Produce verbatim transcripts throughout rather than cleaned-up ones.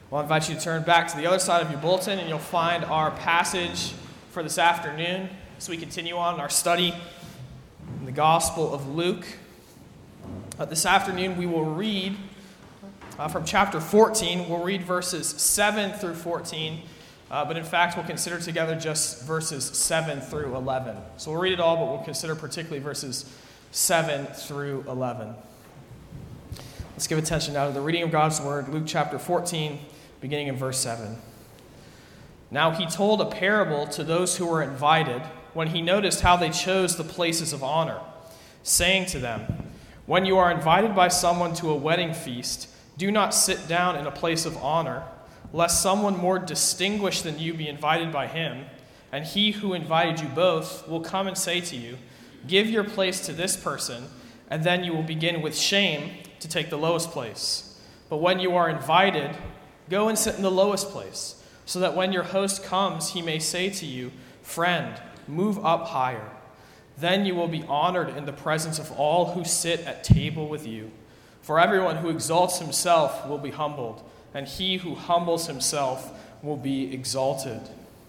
Well, I invite you to turn back to the other side of your bulletin, and you'll find our passage for this afternoon as we continue on our study in the Gospel of Luke. Uh, this afternoon, we will read uh, from chapter fourteen. We'll read verses seven through fourteen, uh, but in fact, we'll consider together just verses seven through eleven. So we'll read it all, but we'll consider particularly verses seven through eleven. Let's give attention now to the reading of God's Word, Luke chapter fourteen, beginning in verse seven. Now he told a parable to those who were invited when he noticed how they chose the places of honor, saying to them, "When you are invited by someone to a wedding feast, do not sit down in a place of honor, lest someone more distinguished than you be invited by him, and he who invited you both will come and say to you, 'Give your place to this person,' and then you will begin with shame to take the lowest place. But when you are invited, go and sit in the lowest place, so that when your host comes, he may say to you, 'Friend, move up higher.' Then you will be honored in the presence of all who sit at table with you. For everyone who exalts himself will be humbled, and he who humbles himself will be exalted."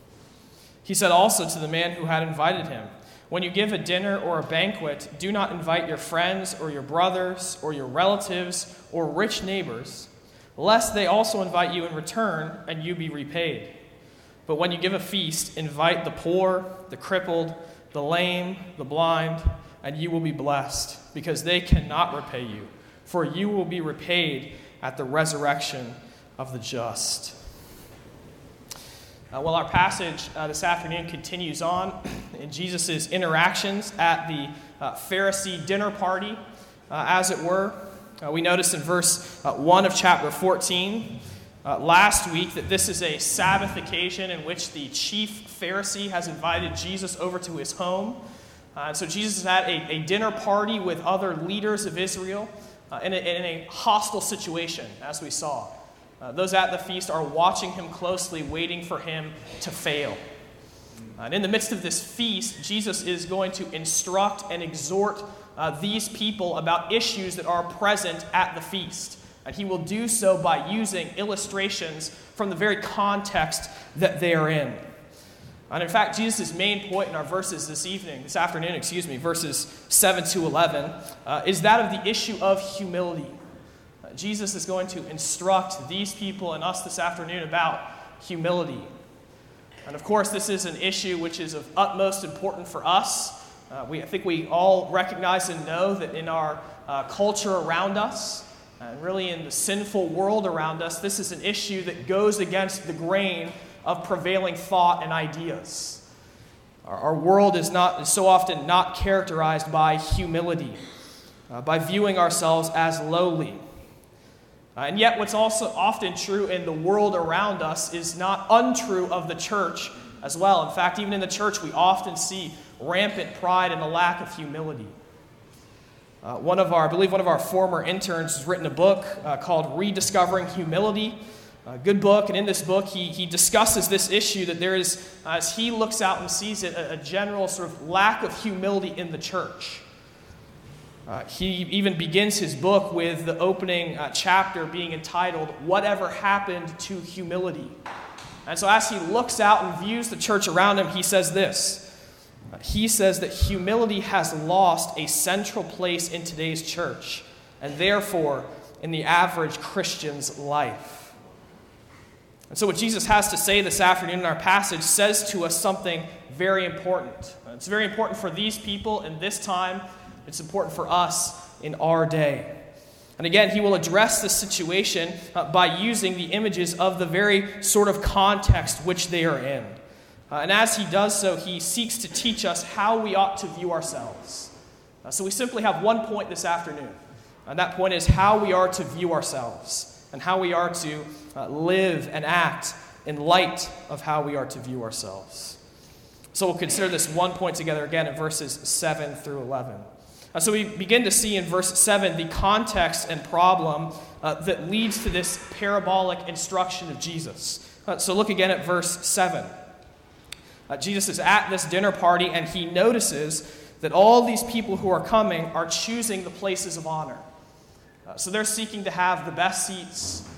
He said also to the man who had invited him, "When you give a dinner or a banquet, do not invite your friends or your brothers or your relatives or rich neighbors, lest they also invite you in return and you be repaid. But when you give a feast, invite the poor, the crippled, the lame, the blind, and you will be blessed, because they cannot repay you, for you will be repaid at the resurrection of the just." Uh, well, our passage uh, this afternoon continues on in Jesus' interactions at the uh, Pharisee dinner party, uh, as it were. Uh, we noticed in verse uh, one of chapter fourteen uh, last week that this is a Sabbath occasion in which the chief Pharisee has invited Jesus over to his home. Uh, so Jesus is at a, a dinner party with other leaders of Israel uh, in, a, in a hostile situation, as we saw. Uh, those at the feast are watching him closely, waiting for him to fail. Uh, and in the midst of this feast, Jesus is going to instruct and exhort uh, these people about issues that are present at the feast. And he will do so by using illustrations from the very context that they are in. And in fact, Jesus' main point in our verses this evening, this afternoon, excuse me, verses seven to eleven, uh, is that of the issue of humility. Uh, Jesus is going to instruct these people and us this afternoon about humility. And of course, this is an issue which is of utmost importance for us. Uh, we, I think we all recognize and know that in our uh, culture around us, and really in the sinful world around us, this is an issue that goes against the grain of prevailing thought and ideas. Our, our world is not is so often not characterized by humility, uh, by viewing ourselves as lowly. Uh, and yet what's also often true in the world around us is not untrue of the church as well. In fact, even in the church, we often see rampant pride and a lack of humility. Uh, one of our, I believe one of our former interns has written a book uh, called Rediscovering Humility. A good book, and in this book, he, he discusses this issue that there is, uh, as he looks out and sees it, a, a general sort of lack of humility in the church. Uh, he even begins his book with the opening uh, chapter being entitled, "Whatever Happened to Humility?" And so as he looks out and views the church around him, he says this. Uh, he says that humility has lost a central place in today's church, and therefore in the average Christian's life. And so what Jesus has to say this afternoon in our passage says to us something very important. It's very important for these people in this time. It's important for us in our day. And again, he will address this situation uh, by using the images of the very sort of context which they are in. Uh, and as he does so, he seeks to teach us how we ought to view ourselves. Uh, so we simply have one point this afternoon. And that point is how we are to view ourselves and how we are to uh, live and act in light of how we are to view ourselves. So we'll consider this one point together again in verses seven through eleven. Uh, so we begin to see in verse seven the context and problem uh, that leads to this parabolic instruction of Jesus. Uh, so look again at verse seven. Uh, Jesus is at this dinner party, and he notices that all these people who are coming are choosing the places of honor. Uh, so they're seeking to have the best seats,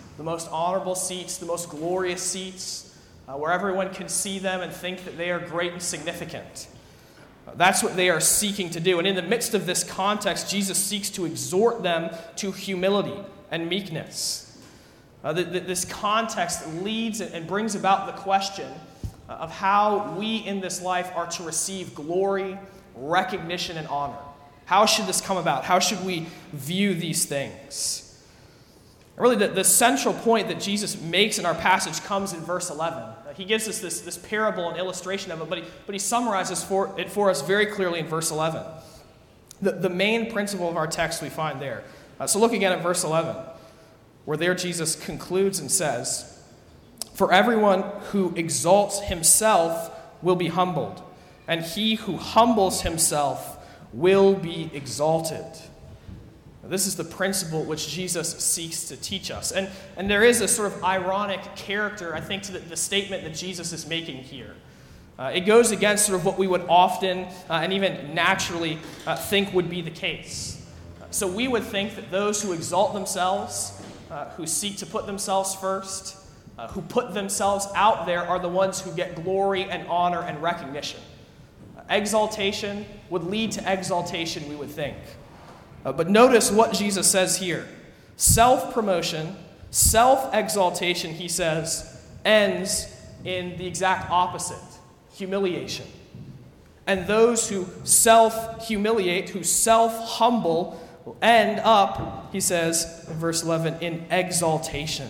the most honorable seats, the most glorious seats, uh, where everyone can see them and think that they are great and significant. Uh, that's what they are seeking to do. And in the midst of this context, Jesus seeks to exhort them to humility and meekness. Uh, the, the, this context leads and brings about the question uh, of how we in this life are to receive glory, recognition, and honor. How should this come about? How should we view these things? Really, the, the central point that Jesus makes in our passage comes in verse eleven. Uh, he gives us this, this parable and illustration of it, but he, but he summarizes for, it for us very clearly in verse eleven. The, the main principle of our text we find there. Uh, so look again at verse eleven, where there Jesus concludes and says, "For everyone who exalts himself will be humbled, and he who humbles himself will be exalted." This is the principle which Jesus seeks to teach us. And, and there is a sort of ironic character, I think, to the, the statement that Jesus is making here. Uh, it goes against sort of what we would often uh, and even naturally uh, think would be the case. Uh, so we would think that those who exalt themselves, uh, who seek to put themselves first, uh, who put themselves out there are the ones who get glory and honor and recognition. Uh, exaltation would lead to exaltation, we would think. Uh, but notice what Jesus says here. Self-promotion, self-exaltation, he says, ends in the exact opposite, humiliation. And those who self-humiliate, who self-humble, will end up, he says in verse eleven, in exaltation.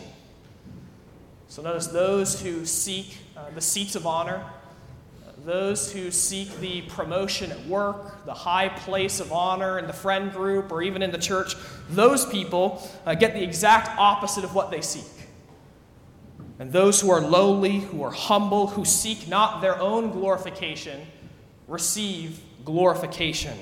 So notice those who seek uh, the seats of honor, those who seek the promotion at work, the high place of honor in the friend group, or even in the church, those people uh, get the exact opposite of what they seek. And those who are lowly, who are humble, who seek not their own glorification, receive glorification.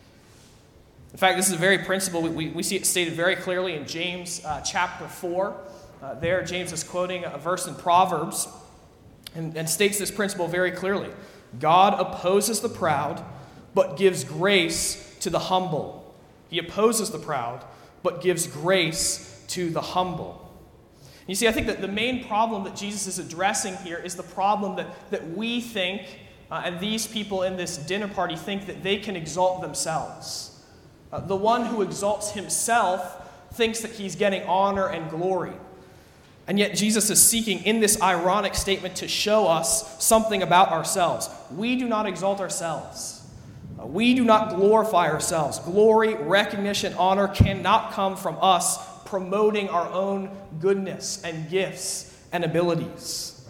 In fact, this is a very principle. We, we, we see it stated very clearly in James uh, chapter four. Uh, there, James is quoting a verse in Proverbs and, and states this principle very clearly. God opposes the proud, but gives grace to the humble. He opposes the proud, but gives grace to the humble. You see, I think that the main problem that Jesus is addressing here is the problem that, that we think, uh, and these people in this dinner party think that they can exalt themselves. Uh, the one who exalts himself thinks that he's getting honor and glory. And yet Jesus is seeking in this ironic statement to show us something about ourselves. We do not exalt ourselves. Uh, we do not glorify ourselves. Glory, recognition, honor cannot come from us promoting our own goodness and gifts and abilities.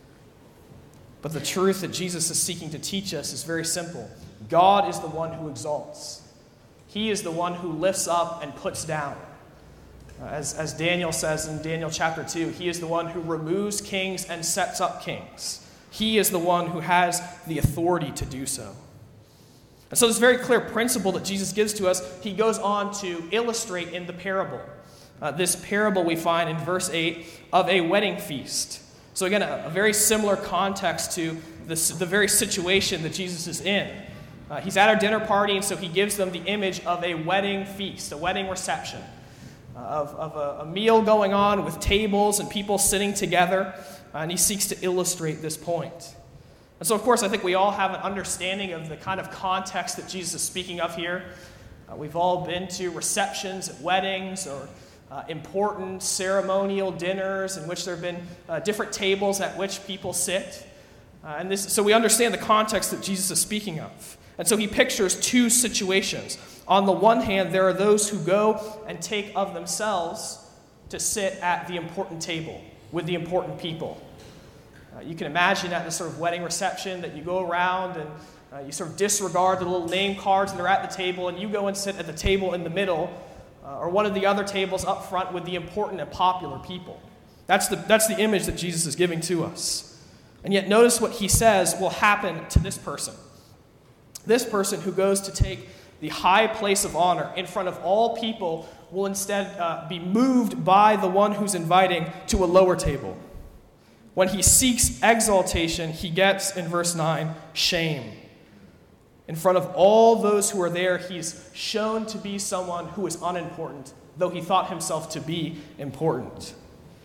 But the truth that Jesus is seeking to teach us is very simple. God is the one who exalts. He is the one who lifts up and puts down. As, as Daniel says in Daniel chapter two, he is the one who removes kings and sets up kings. He is the one who has the authority to do so. And so this very clear principle that Jesus gives to us, he goes on to illustrate in the parable. Uh, this parable we find in verse eight of a wedding feast. So again, a, a very similar context to this, the very situation that Jesus is in. Uh, he's at a dinner party, and so he gives them the image of a wedding feast, a wedding reception. Of, of a, a meal going on with tables and people sitting together, uh, and he seeks to illustrate this point. And so, of course, I think we all have an understanding of the kind of context that Jesus is speaking of here. Uh, we've all been to receptions at weddings or uh, important ceremonial dinners in which there have been uh, different tables at which people sit. Uh, and this, so we understand the context that Jesus is speaking of. And so he pictures two situations. On the one hand, there are those who go and take of themselves to sit at the important table with the important people. Uh, you can imagine at this sort of wedding reception that you go around and uh, you sort of disregard the little name cards that are at the table, and you go and sit at the table in the middle uh, or one of the other tables up front with the important and popular people. That's the, that's the image that Jesus is giving to us. And yet notice what he says will happen to this person. This person who goes to take the high place of honor in front of all people will instead uh, be moved by the one who's inviting to a lower table. When he seeks exaltation, he gets, in verse nine, shame. In front of all those who are there, he's shown to be someone who is unimportant, though he thought himself to be important.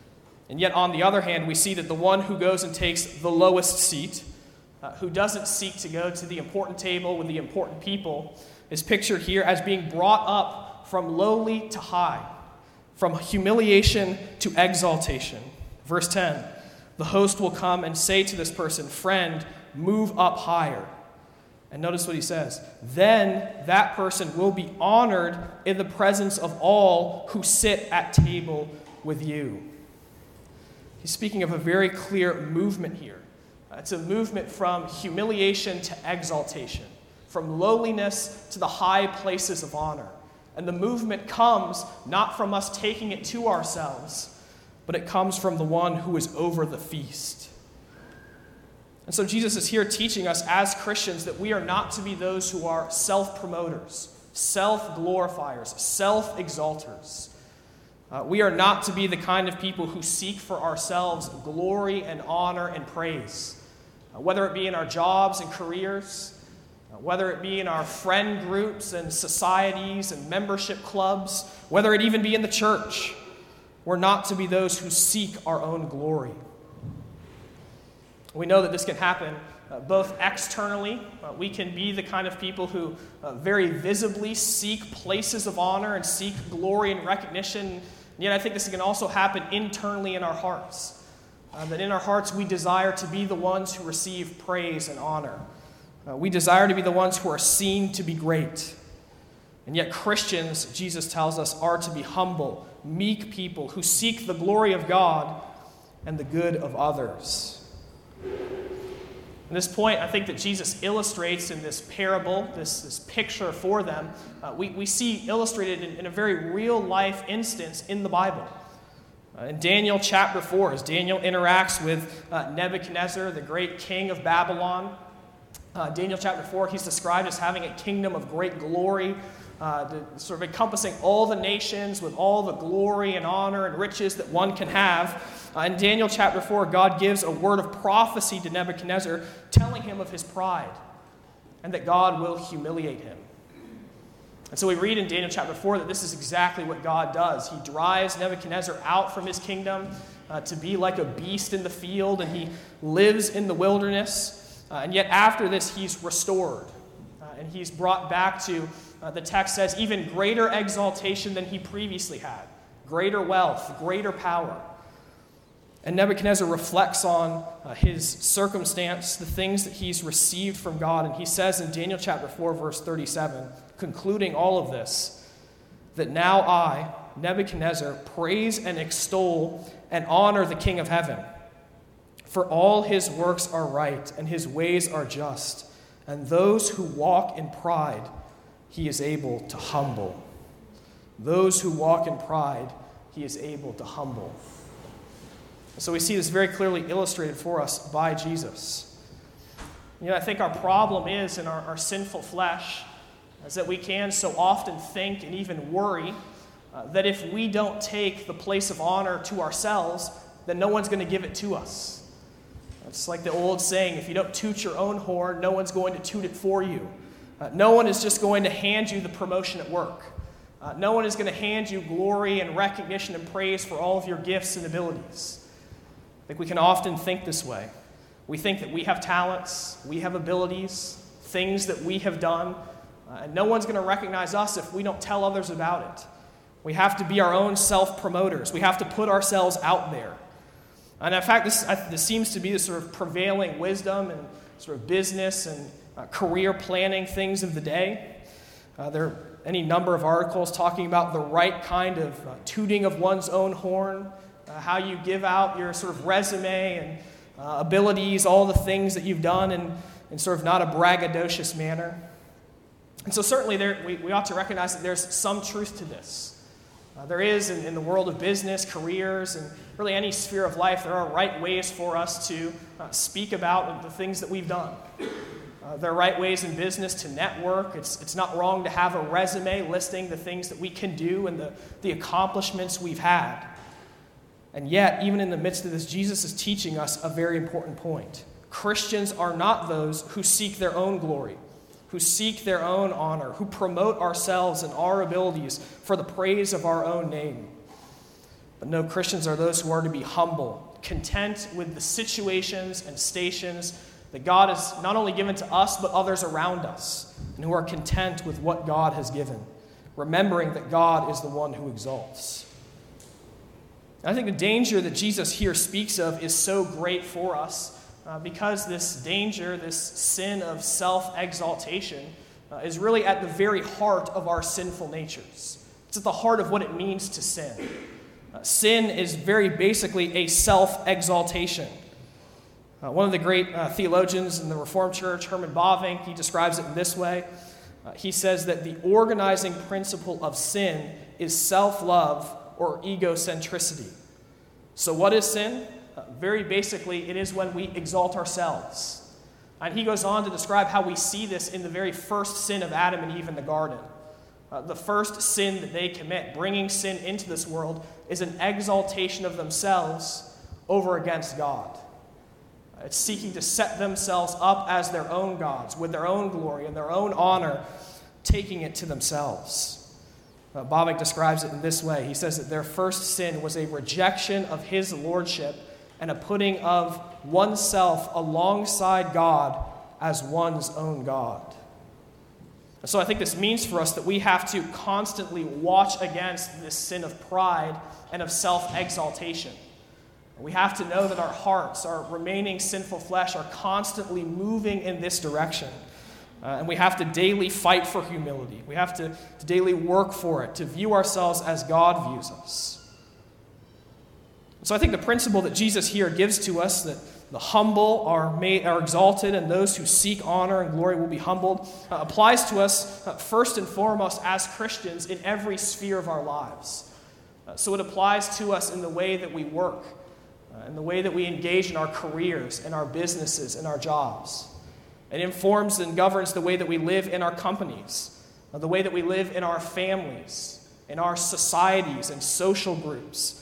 And yet, on the other hand, we see that the one who goes and takes the lowest seat, uh, who doesn't seek to go to the important table with the important people, is pictured here as being brought up from lowly to high, from humiliation to exaltation. Verse ten, the host will come and say to this person, "Friend, move up higher." And notice what he says. Then that person will be honored in the presence of all who sit at table with you. He's speaking of a very clear movement here. Uh, it's a movement from humiliation to exaltation, from lowliness to the high places of honor. And the movement comes not from us taking it to ourselves, but it comes from the one who is over the feast. And so Jesus is here teaching us as Christians that we are not to be those who are self-promoters, self-glorifiers, self-exalters. Uh, we are not to be the kind of people who seek for ourselves glory and honor and praise, uh, whether it be in our jobs and careers, uh, whether it be in our friend groups and societies and membership clubs, whether it even be in the church. We're not to be those who seek our own glory. We know that this can happen uh, both externally. Uh, we can be the kind of people who uh, very visibly seek places of honor and seek glory and recognition. And yet I think this can also happen internally in our hearts. Uh, that in our hearts we desire to be the ones who receive praise and honor. Uh, we desire to be the ones who are seen to be great. And yet Christians, Jesus tells us, are to be humble, meek people who seek the glory of God and the good of others. At this point, I think that Jesus illustrates in this parable, this, this picture for them, uh, we, we see illustrated in, in a very real-life instance in the Bible. Uh, in Daniel chapter four, as Daniel interacts with uh, Nebuchadnezzar, the great king of Babylon, uh, Daniel chapter four, he's described as having a kingdom of great glory, uh, the, sort of encompassing all the nations with all the glory and honor and riches that one can have. Uh, in Daniel chapter four, God gives a word of prophecy to Nebuchadnezzar, telling him of his pride and that God will humiliate him. And so we read in Daniel chapter four that this is exactly what God does. He drives Nebuchadnezzar out from his kingdom uh, to be like a beast in the field, and he lives in the wilderness. Uh, and yet after this, he's restored, uh, and he's brought back to, uh, the text says, even greater exaltation than he previously had, greater wealth, greater power. And Nebuchadnezzar reflects on uh, his circumstance, the things that he's received from God. And he says in Daniel chapter four, verse thirty-seven, concluding all of this, that now I, Nebuchadnezzar, praise and extol and honor the King of heaven. For all his works are right and his ways are just. And those who walk in pride, he is able to humble. Those who walk in pride, he is able to humble. So we see this very clearly illustrated for us by Jesus. You know, I think our problem is in our, our sinful flesh is that we can so often think and even worry uh, that if we don't take the place of honor to ourselves, then no one's going to give it to us. It's like the old saying, if you don't toot your own horn, no one's going to toot it for you. Uh, no one is just going to hand you the promotion at work. Uh, no one is going to hand you glory and recognition and praise for all of your gifts and abilities. I think we can often think this way. We think that we have talents, we have abilities, things that we have done, uh, and no one's going to recognize us if we don't tell others about it. We have to be our own self-promoters. We have to put ourselves out there. And in fact, this, this seems to be the sort of prevailing wisdom and sort of business and uh, career planning things of the day. Uh, there are any number of articles talking about the right kind of uh, tooting of one's own horn, Uh, how you give out your sort of resume and uh, abilities, all the things that you've done in, in sort of not a braggadocious manner. And so certainly there, we, we ought to recognize that there's some truth to this. Uh, there is in, in the world of business, careers, and really any sphere of life, there are right ways for us to uh, speak about the things that we've done. Uh, there are right ways in business to network. It's, it's not wrong to have a resume listing the things that we can do and the, the accomplishments we've had. And yet, even in the midst of this, Jesus is teaching us a very important point. Christians are not those who seek their own glory, who seek their own honor, who promote ourselves and our abilities for the praise of our own name. But no, Christians are those who are to be humble, content with the situations and stations that God has not only given to us, but others around us, and who are content with what God has given, remembering that God is the one who exalts. And I think the danger that Jesus here speaks of is so great for us uh, because this danger, this sin of self-exaltation, uh, is really at the very heart of our sinful natures. It's at the heart of what it means to sin. Uh, sin is very basically a self-exaltation. Uh, one of the great uh, theologians in the Reformed Church, Herman Bavinck, he describes it in this way. Uh, he says that the organizing principle of sin is self-love or egocentricity. So what is sin? Uh, very basically, it is when we exalt ourselves. And he goes on to describe how we see this in the very first sin of Adam and Eve in the garden. Uh, the first sin that they commit, bringing sin into this world, is an exaltation of themselves over against God. It's seeking to set themselves up as their own gods, with their own glory and their own honor, taking it to themselves. Uh, Bavinck describes it in this way. He says that their first sin was a rejection of his lordship and a putting of oneself alongside God as one's own God. And so I think this means for us that we have to constantly watch against this sin of pride and of self-exaltation. We have to know that our hearts, our remaining sinful flesh, are constantly moving in this direction. Uh, and we have to daily fight for humility. We have to, to daily work for it, to view ourselves as God views us. So I think the principle that Jesus here gives to us, that the humble are made, are exalted, and those who seek honor and glory will be humbled, uh, applies to us uh, first and foremost as Christians in every sphere of our lives. Uh, so it applies to us in the way that we work, uh, in the way that we engage in our careers, in our businesses, in our jobs. It informs and governs the way that we live in our companies, uh, the way that we live in our families, in our societies and social groups.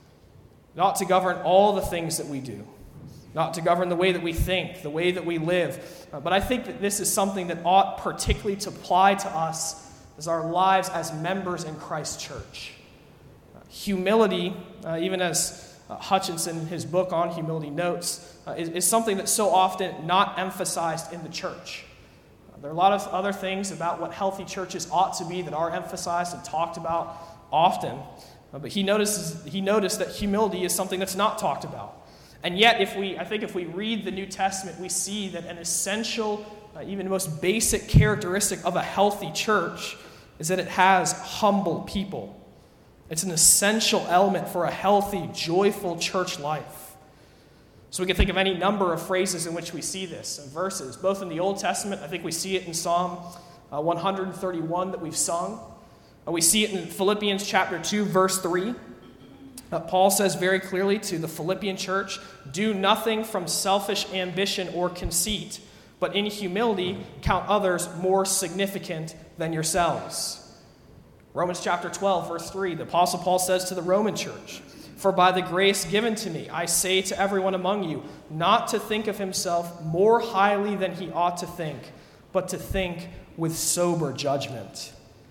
It ought to govern all the things that we do. Not to govern the way that we think, the way that we live. Uh, but I think that this is something that ought particularly to apply to us as our lives as members in Christ's church. Uh, humility, uh, even as uh, Hutchinson in his book on humility notes, uh, is, is something that's so often not emphasized in the church. Uh, there are a lot of other things about what healthy churches ought to be that are emphasized and talked about often. Uh, but he notices he noticed that humility is something that's not talked about. And yet, if we, I think if we read the New Testament, we see that an essential, uh, even most basic characteristic of a healthy church is that it has humble people. It's an essential element for a healthy, joyful church life. So we can think of any number of phrases in which we see this, and verses. Both in the Old Testament, I think we see it in Psalm uh, one thirty-one that we've sung. Uh, we see it in Philippians chapter two, verse three. Uh, Paul says very clearly to the Philippian church, do nothing from selfish ambition or conceit, but in humility count others more significant than yourselves. Romans chapter twelve, verse three, the Apostle Paul says to the Roman church, for by the grace given to me, I say to everyone among you, not to think of himself more highly than he ought to think, but to think with sober judgment.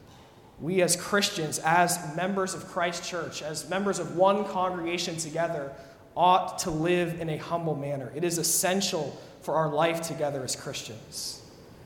We as Christians, as members of Christ's church, as members of one congregation together, ought to live in a humble manner. It is essential for our life together as Christians.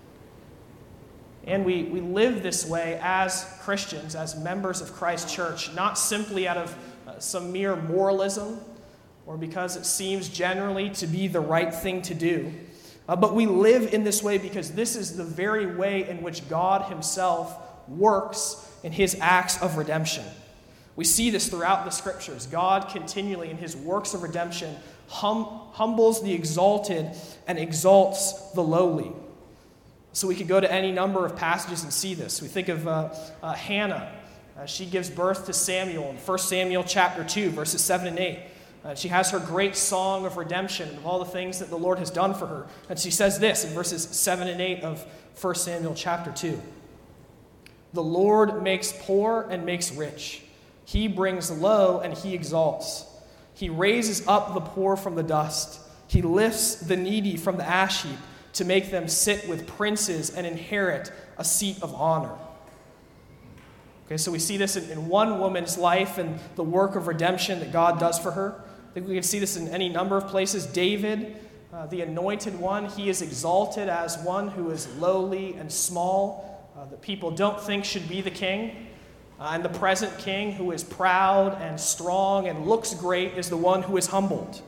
And we, we live this way as Christians, as members of Christ's church, not simply out of uh, some mere moralism or because it seems generally to be the right thing to do, uh, but we live in this way because this is the very way in which God himself works in his acts of redemption. We see this throughout the scriptures. God continually in his works of redemption hum, humbles the exalted and exalts the lowly. So we could go to any number of passages and see this. We think of uh, uh, Hannah. Uh, she gives birth to Samuel in First Samuel chapter two, verses seven and eight. Uh, she has her great song of redemption of all the things that the Lord has done for her. And she says this in verses seven and eight of First Samuel chapter two. The Lord makes poor and makes rich. He brings low and he exalts. He raises up the poor from the dust. He lifts the needy from the ash heap to make them sit with princes and inherit a seat of honor. Okay, so we see this in, in one woman's life and the work of redemption that God does for her. I think we can see this in any number of places. David, uh, the anointed one, he is exalted as one who is lowly and small, uh, that people don't think should be the king. Uh, and the present king, who is proud and strong and looks great, is the one who is humbled.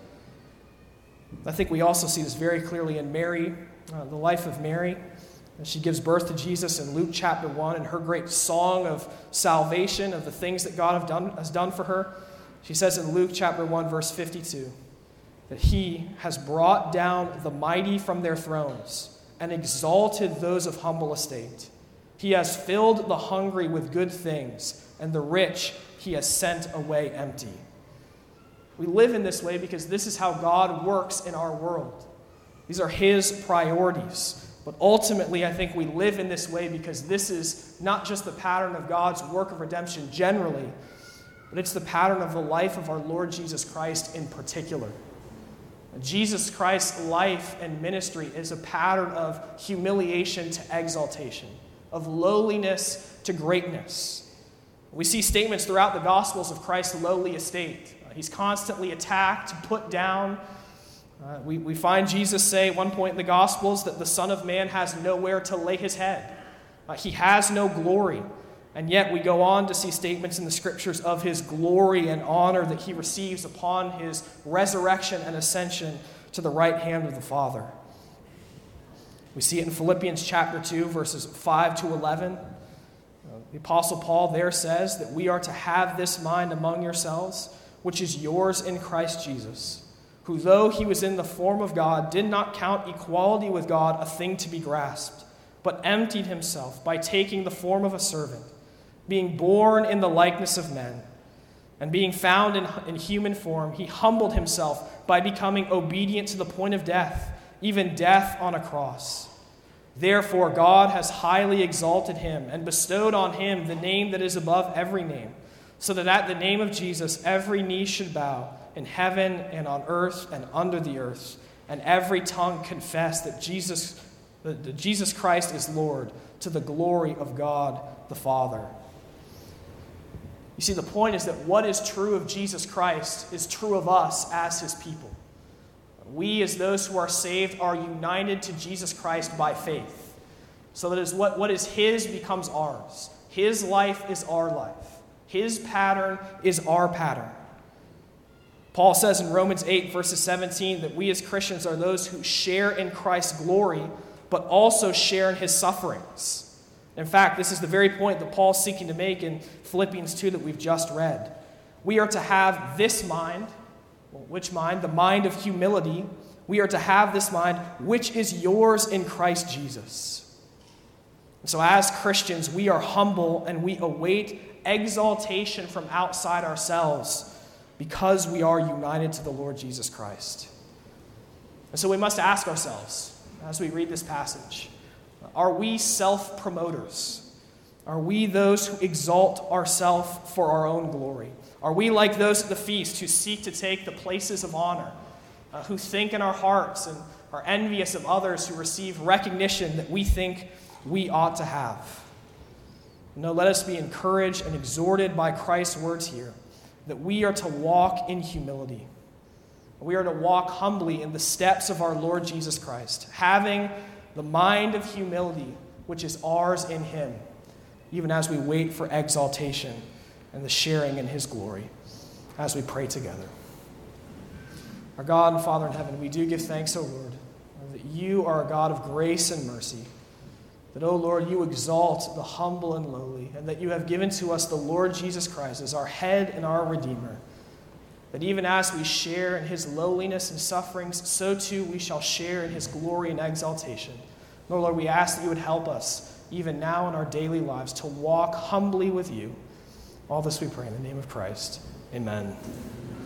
I think we also see this very clearly in Mary, uh, the life of Mary. She gives birth to Jesus in Luke chapter one, and her great song of salvation, of the things that God have done, has done for her. She says in Luke chapter one, verse fifty-two, that he has brought down the mighty from their thrones and exalted those of humble estate. He has filled the hungry with good things, and the rich he has sent away empty. We live in this way because this is how God works in our world. These are his priorities. But ultimately, I think we live in this way because this is not just the pattern of God's work of redemption generally, but it's the pattern of the life of our Lord Jesus Christ in particular. Jesus Christ's life and ministry is a pattern of humiliation to exaltation, of lowliness to greatness. We see statements throughout the Gospels of Christ's lowly estate. Uh, he's constantly attacked, put down. Uh, we, we find Jesus say at one point in the Gospels that the Son of Man has nowhere to lay his head. Uh, he has no glory. And yet we go on to see statements in the Scriptures of his glory and honor that he receives upon his resurrection and ascension to the right hand of the Father. We see it in Philippians chapter two, verses five to eleven. Uh, the Apostle Paul there says that we are to have this mind among yourselves, which is yours in Christ Jesus, who, though he was in the form of God, did not count equality with God a thing to be grasped, but emptied himself by taking the form of a servant, being born in the likeness of men, and being found in, in human form, he humbled himself by becoming obedient to the point of death, even death on a cross. Therefore, God has highly exalted him and bestowed on him the name that is above every name, so that at the name of Jesus every knee should bow, in heaven and on earth and under the earth, and every tongue confess that Jesus, that Jesus Christ is Lord, to the glory of God the Father. You see, the point is that what is true of Jesus Christ is true of us as his people. We, as those who are saved, are united to Jesus Christ by faith. So that is what, what is his becomes ours. His life is our life. His pattern is our pattern. Paul says in Romans eight, verses seventeen, that we as Christians are those who share in Christ's glory, but also share in his sufferings. In fact, this is the very point that Paul's seeking to make in Philippians two that we've just read. We are to have this mind. Well, which mind? The mind of humility. We are to have this mind, which is yours in Christ Jesus. And so as Christians, we are humble and we await exaltation from outside ourselves, because we are united to the Lord Jesus Christ. And so we must ask ourselves, as we read this passage, are we self-promoters? Are we those who exalt ourselves for our own glory? Are we like those at the feast who seek to take the places of honor, uh, who think in our hearts and are envious of others who receive recognition that we think we ought to have? No, let us be encouraged and exhorted by Christ's words here, that we are to walk in humility. We are to walk humbly in the steps of our Lord Jesus Christ, having the mind of humility which is ours in him, even as we wait for exaltation and the sharing in his glory, as we pray together. Our God and Father in heaven, we do give thanks, O Lord, that you are a God of grace and mercy, that, O Lord, you exalt the humble and lowly, and that you have given to us the Lord Jesus Christ as our head and our Redeemer, that even as we share in his lowliness and sufferings, so too we shall share in his glory and exaltation. Lord, Lord, we ask that you would help us, even now in our daily lives, to walk humbly with you. All this we pray in the name of Christ. Amen.